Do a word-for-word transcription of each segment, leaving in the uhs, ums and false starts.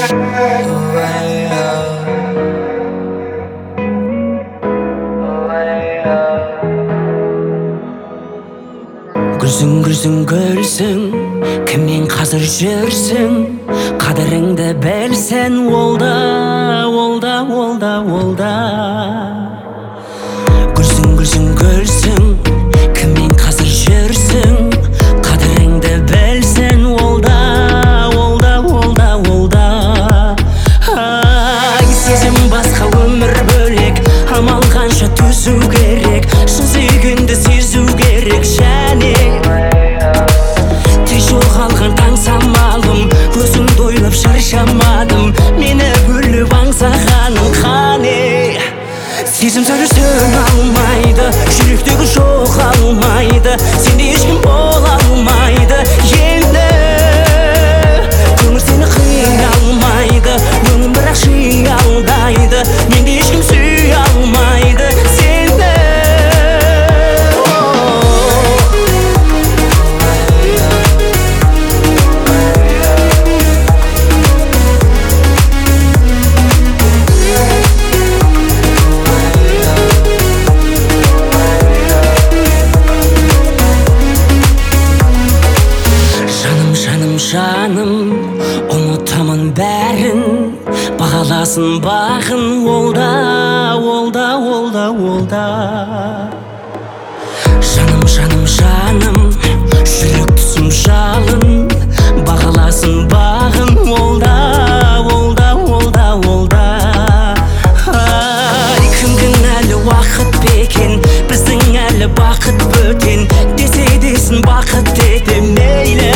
Gülsün gülsün gülsün, kimмен қазір жүрсің, қадіріңді білсін, олда, олда, олда, олда. Gülsün gülsün gülsün, kimмен қазір жүрсің, қадіріңді білсін, олда, олда, олда, олда. Ай, сезім басқа, өмір бөлек, амал қанша төзу керек, шын сүйгенді сезу керек, және тез жоғалған таң самалым, көзіңді ойлап шаршамадым, мені бөліп аңсағаның қане. Сезім сөйлесін алмайды, жүректегі жоғалмайды, сенде ешкім бола алмайды енді. Көңіл сені қия алмайды, өңім бірақ шиялдайды, менде ешкім сүйе алмайды сенді. Жаным, ұмытамын бәрін, бағаласын бағын, олда, олда, олда, олда. Жаным, жаным, жаным, жүрек түсім жалын, бағаласын бағын, олда, олда, олда, олда. Ай, кімдің әлі уақыт бекен, біздің әлі бақыт бөтен, десе десін бақыт ете мейлі.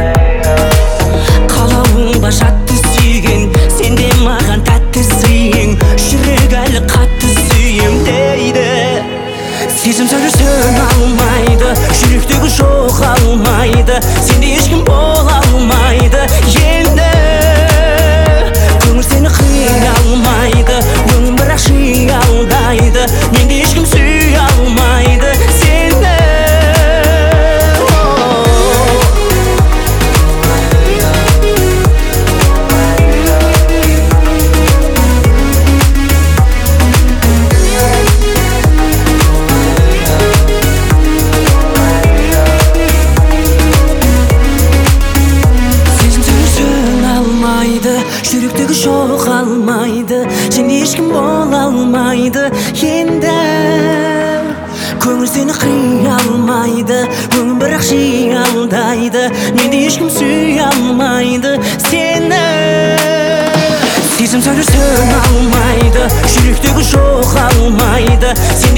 Жатты сүйген, сенде маған тәтті сүйең, жүрек әлі қатты сүйем дейді. Сезім сөйлесін алмайды, жүректегі жоғалмайды, сенде ешкім бола алмайды енді. Көңіл сені қия алмайды, өңім бірақ шиялдайды, менде ешкім сүйе алмайды сені. Жүректегі жоғалмайды, сенде ешкім бола алмайды енді. Көңіл сені қия алмайды, өңім бірақ шиялдайды, менде ешкім сүйе алмайды сені. Сезім сөйлесін алмайды, жүректегі жоғалмайды.